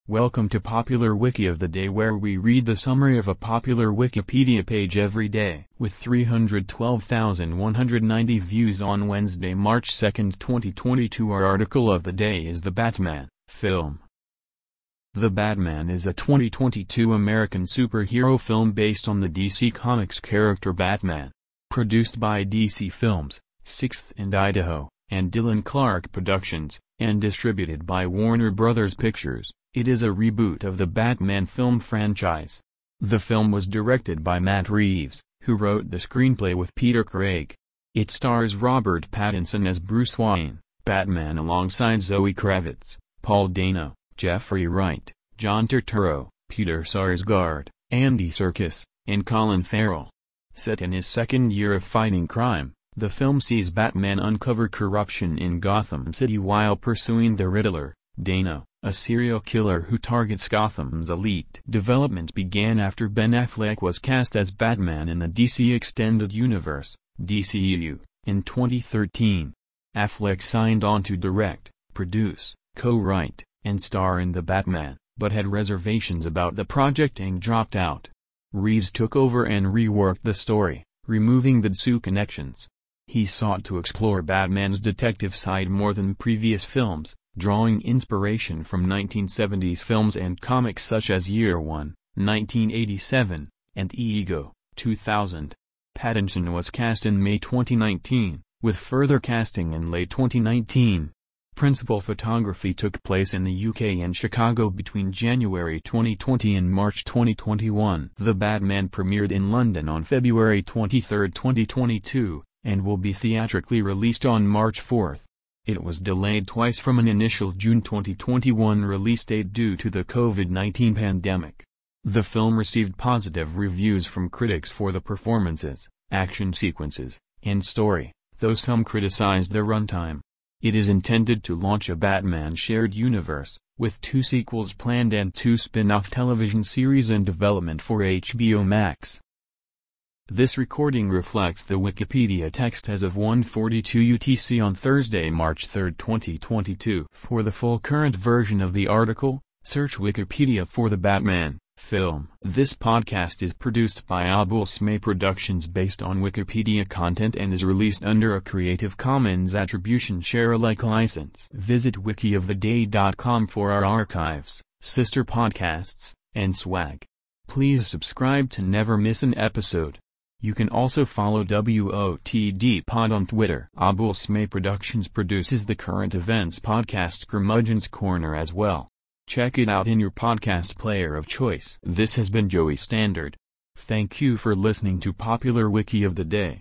Welcome to Popular Wiki of the Day, where we read the summary of a popular Wikipedia page every day. With 312,190 views on Wednesday, March 2, 2022, our article of the day is The Batman film. The Batman is a 2022 American superhero film based on the DC Comics character Batman. Produced by DC Films, 6th and Idaho, and Dylan Clark Productions, and distributed by Warner Bros. Pictures. It is a reboot of the Batman film franchise. The film was directed by Matt Reeves, who wrote the screenplay with Peter Craig. It stars Robert Pattinson as Bruce Wayne, Batman, alongside Zoe Kravitz, Paul Dano, Jeffrey Wright, John Turturro, Peter Sarsgaard, Andy Serkis, and Colin Farrell. Set in his second year of fighting crime, the film sees Batman uncover corruption in Gotham City while pursuing the Riddler, Dano, a serial killer who targets Gotham's elite. Development began after Ben Affleck was cast as Batman in the DC Extended Universe, DCEU, in 2013. Affleck signed on to direct, produce, co-write, and star in The Batman, but had reservations about the project and dropped out. Reeves took over and reworked the story, removing the DC connections. He sought to explore Batman's detective side more than previous films, drawing inspiration from 1970s films and comics such as Year One, 1987, and Ego, 2000. Pattinson was cast in May 2019, with further casting in late 2019. Principal photography took place in the UK and Chicago between January 2020 and March 2021. The Batman premiered in London on February 23, 2022, and will be theatrically released on March 4. It was delayed twice from an initial June 2021 release date due to the COVID-19 pandemic. The film received positive reviews from critics for the performances, action sequences, and story, though some criticized the runtime. It is intended to launch a Batman shared universe, with 2 sequels planned and 2 spin-off television series in development for HBO Max. This recording reflects the Wikipedia text as of 1:42 UTC on Thursday, March 3, 2022. For the full current version of the article, search Wikipedia for The Batman film. This podcast is produced by Abul Smay Productions based on Wikipedia content and is released under a Creative Commons Attribution Share Alike license. Visit wikioftheday.com for our archives, sister podcasts, and swag. Please subscribe to never miss an episode. You can also follow WOTD Pod on Twitter. Abul Smay Productions produces the current events podcast Curmudgeon's Corner as well. Check it out in your podcast player of choice. This has been Joey Standard. Thank you for listening to Popular Wiki of the Day.